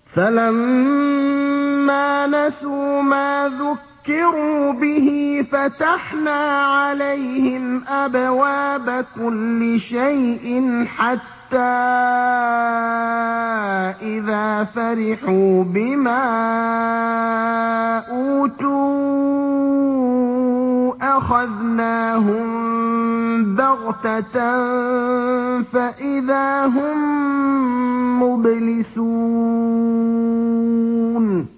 فَلَمَّا نَسُوا مَا ذُكِّرُوا بِهِ فَتَحْنَا عَلَيْهِمْ أَبْوَابَ كُلِّ شَيْءٍ حَتَّىٰ إِذَا فَرِحُوا بِمَا أُوتُوا أَخَذْنَاهُم بَغْتَةً فَإِذَا هُم مُّبْلِسُونَ